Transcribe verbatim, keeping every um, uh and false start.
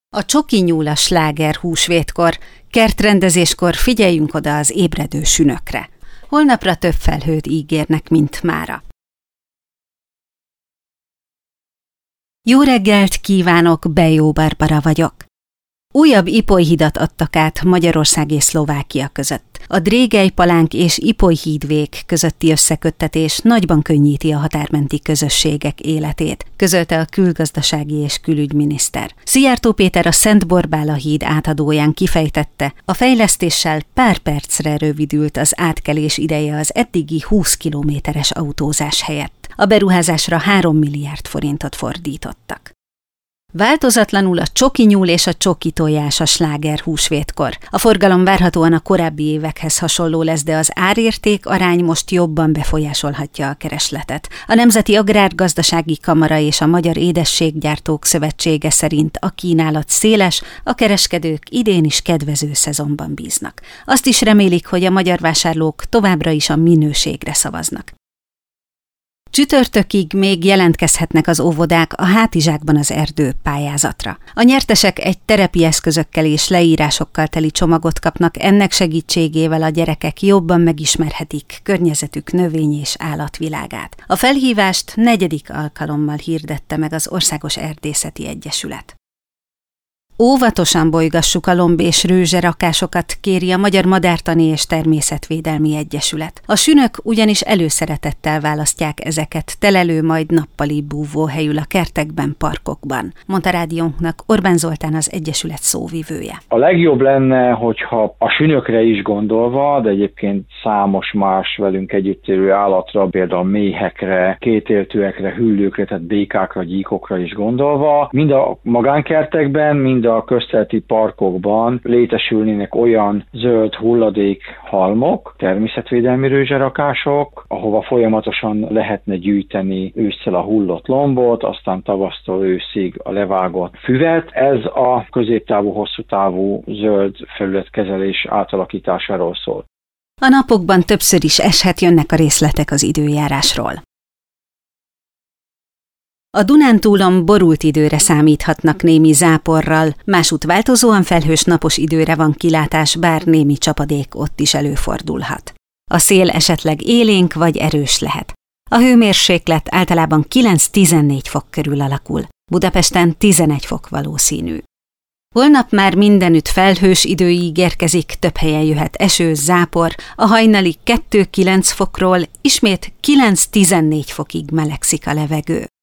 A csoki nyúl a sláger húsvétkor, kertrendezéskor figyeljünk oda az ébredő sünökre. Holnapra több felhőt ígérnek, mint mára. Jó reggelt kívánok, Bejó Barbara vagyok. Újabb Ipoly-hidat adtak át Magyarország és Szlovákia között. A Drégely-Palánk és Ipoly-hídvég közötti összeköttetés nagyban könnyíti a határmenti közösségek életét, közölte a külgazdasági és külügyminiszter. Szijjártó Péter a Szent Borbála híd átadóján kifejtette, a fejlesztéssel pár percre rövidült az átkelés ideje az eddigi húsz kilométeres autózás helyett. A beruházásra három milliárd forintot fordítottak. Változatlanul a csoki nyúl és a csoki tojás a sláger húsvétkor. A forgalom várhatóan a korábbi évekhez hasonló lesz, de az árérték arány most jobban befolyásolhatja a keresletet. A Nemzeti Agrárgazdasági Kamara és a Magyar Édességgyártók Szövetsége szerint a kínálat széles, a kereskedők idén is kedvező szezonban bíznak. Azt is remélik, hogy a magyar vásárlók továbbra is a minőségre szavaznak. Csütörtökig még jelentkezhetnek az óvodák a Hátizsákban az erdő pályázatra. A nyertesek egy terepi eszközökkel és leírásokkal teli csomagot kapnak, ennek segítségével a gyerekek jobban megismerhetik környezetük növény- és állatvilágát. A felhívást negyedik alkalommal hirdette meg az Országos Erdészeti Egyesület. Óvatosan bolygassuk a lomb- és rőzserakásokat, kéri a Magyar Madártani és Természetvédelmi Egyesület. A sünök ugyanis előszeretettel választják ezeket telelő, majd nappali búvóhelyül a kertekben, parkokban, mondta rádiónknak Orbán Zoltán, az Egyesület szóvivője. A legjobb lenne, hogyha a sünökre is gondolva, de egyébként számos más velünk együtt élő állatra, például méhekre, kétéltőekre, hüllőkre, tehát békákra, gyíkokra is gondolva, mind a magánkertekben, mind a közterületi parkokban létesülnének olyan zöld hulladék halmok, természetvédelmi rőzserakások, ahova folyamatosan lehetne gyűjteni ősszel a hullott lombot, aztán tavasztól őszig a levágott füvet. Ez a középtávú, hosszú távú zöld felületkezelés átalakításáról szól. A napokban többször is eshet, jönnek a részletek az időjárásról. A Dunántúlon borult időre számíthatnak némi záporral, másút változóan felhős napos időre van kilátás, bár némi csapadék ott is előfordulhat. A szél esetleg élénk vagy erős lehet. A hőmérséklet általában kilenc-tizennégy fok körül alakul, Budapesten tizenegy fok valószínű. Holnap már mindenütt felhős idő ígérkezik, több helyen jöhet eső, zápor, a hajnali kettő-kilenc fokról ismét kilenc-tizennégy fokig melegszik a levegő.